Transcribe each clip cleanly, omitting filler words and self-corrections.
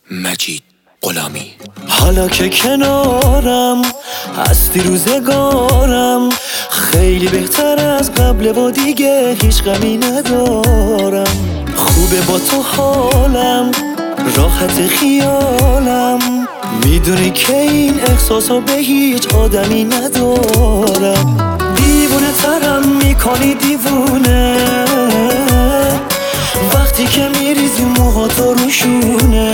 مجید غلامی. حالا که کنارم هستی روزگارم، خیلی بهتر از قبل و دیگه هیچ غمی ندارم. خوبه با تو حالم، راحت خیالم، میدونی که این احساسو به هیچ آدمی ندارم. دیوونه ترم میکنی دیوونه، وقتی که میریزی موهاتو روشونه،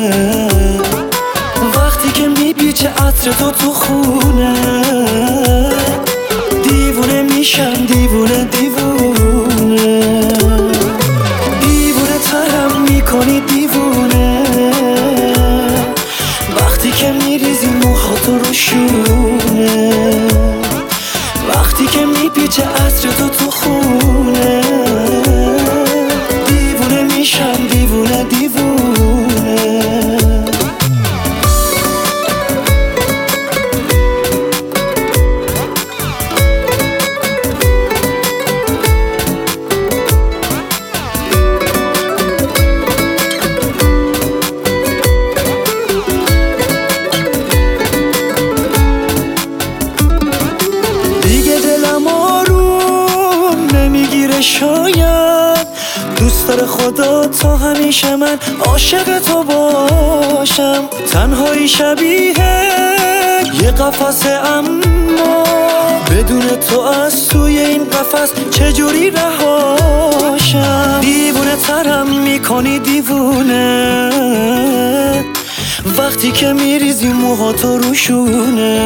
وقتی که میپیچه عطر تو خونه. دیوونه میشم، دیوونه دیوونه، دیوونه ترم میکنی دیوونه، وقتی که میریزی موهاتو روشونه، وقتی که میپیچه عطر تو خونه. دیوونه میشم، دیوونه دیوونه. شاید دوست داره خدا تا همیشه من عاشق تو باشم. تنهایی شبیه یه قفسه، اما بدون تو از توی این قفس چجوری رهاشم. دیوونه ترم میکنی دیوونه، وقتی که میریزی موهاتو روشونه،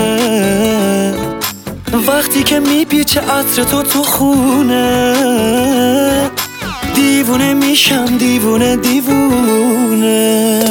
وقتی که میپیچه عطر تو خونه. دیوونه میشم، دیوونه دیوونه.